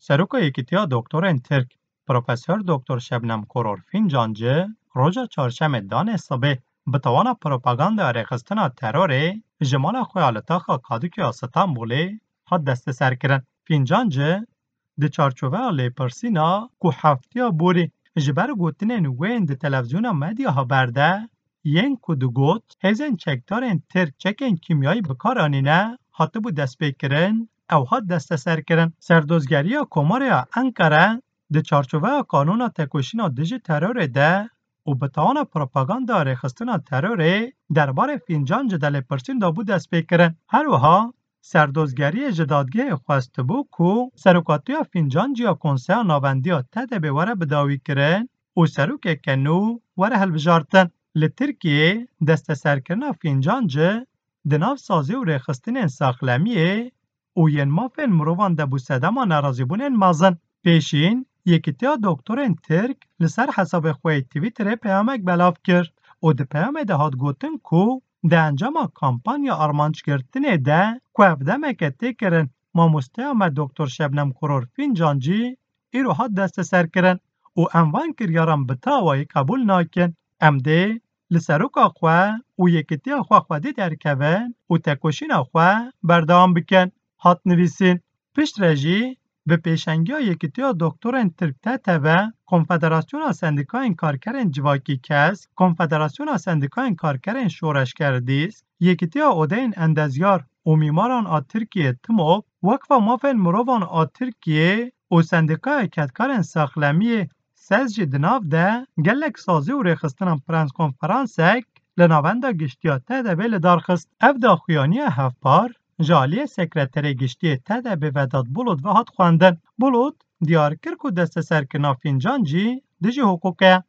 سروک یکیتیا دکترین ترک پروفسور دکتر شبنم کرور فینجانجی روژا چهارشنبه دان صبح به توان پروپاگاندا رخصتنا ترور جمال خیالتاخا کادوکی استانبولی حد دست سر کرن. فینجانجی د چارچوبه لیپرسینا کو هفتیا بوری جبر گوتنین وین د تلویزیون مدیا ها برده ین کو دو گوت هزین چکدارین ترک چکین کیمیایی بکارانینه حتی بود دست بکرن او حد دست سر کرن. سردوزگری کماریا انکره د چارچوبه قانون تکوشینا دیجی ترور ده و به توان پروپاگاندا رخصتنا ترور درباره فینجانج دل پرسین دا بود دست بکرن. هر وها سردوزگری جدادگه خواسته بو کو سروکاتی فینجانج یا کنسه نابندی ها تده به وره بداوی کرن و سروک کنو وره هل بجارتن. لترکیه دست سرکرنا فینجانج دناو سازی و رخصتین ساخلمیه و ین مافن مروان دبو سدما نرازی بونین مازن. پیشین یکیتیا دکترین ترک لسر حساب خوی تویتر پیامک بلاف کرد و ده پیام ده هاد گوتن کو ده انجام کامپانیا آرمانچ گرتنه ده که افدمک تکرن ما مستعمل دکتر شبنم کرور فینجانجی ایرو هاد دست سر کرن و انوان کریارم بتاوای قبول ناکن. ام ده لسروکا خواه و یکیتیا خواه خودی درکوین و تکوشین خواه بردام بکن. هات نویسین پشت رجی به پیشنگی یکیتیا دکترین ترک تتوه کنفدراسیون سندیکاین کارکرین جواکی کس کنفدراسیون سندیکاین کارکرین شورشگر دیس یکیتیا اودین اندزیار و میماران آ ترکیه تموب وقف مافن مروان آ ترکیه و سندیکای کتکارین ساخلمی سزجی دناف ده گلک سازی و رخستنم پرنس کنفرانسک لناوندا گشتیا تدبه لدارخست. اف داخویانی هفپار جالی سکرتری گشتی تدبه وداد بولود و هات خواندن. بولود diyar kırk deste serkina fincancı dici hukuke.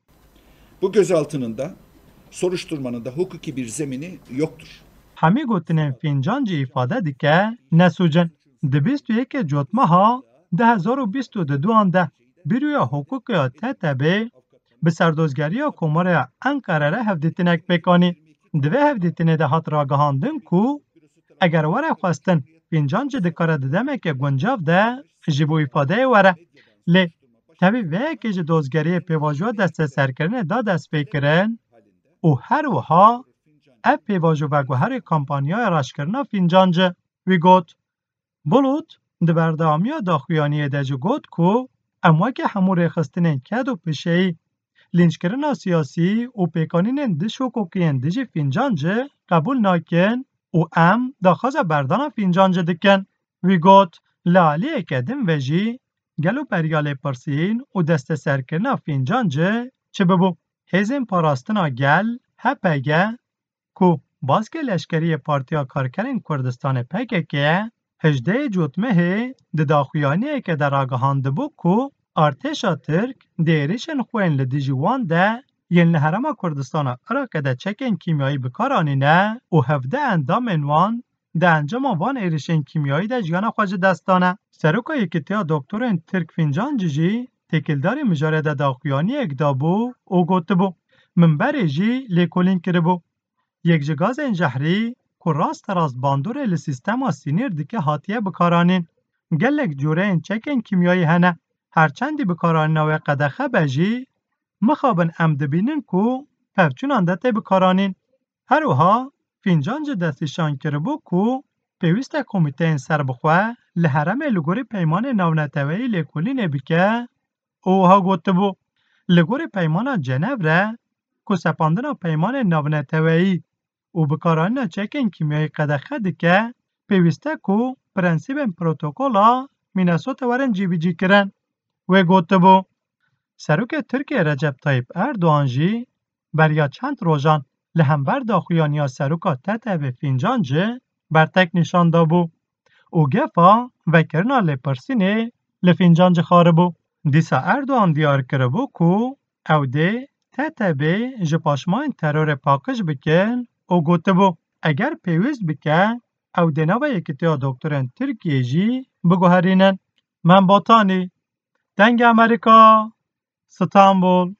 Bu gözaltının da soruşturmanın da hukuki bir zemini yoktur. Hemi gotinin fincancı ifade dike nesucen. De 21 Cotmaha 2022 de Büroya Hukukiya TTB bi serdozgeriya Komaraya Ankara'ya hevditinek pekani. Dve hevditine de hat ragahandın ku eger were xwestin fincancı dikare didemeke guncav de ji bo ifadeyê were. Lê tevî veyekê ji dozgeriyê pêvajoya desteserkirinê da dest pê kirin û her wiha ev pêvajo veguherê kampanyaya raşkirina fincancı. Wî got, Bulut di berdewamiya daxuyaniyê de jî got ku em wekî hemû rêxistinên ked û pişeyî lînçkirina siyasî û pêkanînên diş hukukiyên dijî fincancı qebûl nakin û em daxwaza berdana fincancı dikin. Wî got, li aliyeke din ve jî gelo peryalê pirsîn û desteserkirina fincancı çi bibû. Hêzên parastina gel HPG ku baskê leşkeriyê Partiya Karkerên Kurdistanê PKK'ye 18 Cotmehê di daxuyaniyeke de ragihandibû ku artêşa Tirk di êrişên xwe li dijî wan de yên li Herêma Kurdistana Iraqê de çekên kîmyayî bikaranîne û hevde endamên wan di encama van êrişên kîmyayî de jiyana xwe ji dest dane. Seroka Yekîtiya Doktorên Tirk Fincancı jî têkildarê mijarê de daxuyaniyek dabû û gotibû min berê jî lêkolîn kiribû. Yek ji gazên jehrî ku rast bandorê li sîstema sînêr dike hatiye bikaranîn. Gelek coreyên çekên kîmyayî hene. Herçendî bikaranîna wê qedexe be jî mixabin em dibînin ku pevçûnan de tê bikaranîn. Her wiha fincancı destîşan kiribû ku pêwîst e komîteyên serbixwe li heremê li gorî peymanê navneteweyî lêkolînê bike û wiha gotibû li gorî peymana Cenevre ku sepandina peymanê navneteweyî û bikaranîna çekên kîmyayî qedexe dike pêwîst e ku prensîbên protokola Minnesota werin cîbîcî kirin. Wê gotibû Serokê Tirkiye Recep Tayyip Erdoğan jî beriya çend rojan li hember daxuyaniya Seroka TTB Fincancı bertek nîşan dabû û gefa vekirina lêpirsînê li Fincancı xaribû. Dîsa Erdoğan diyar kiribû ku ew dê TTB ji paşmayên terorê paqij bikin û gotibû eger pêwîst bike ew dê nava Yekîtiya Doktorên Tirkiye jî biguherînin. Min Botanî, Dengê Amerîka, İstanbul.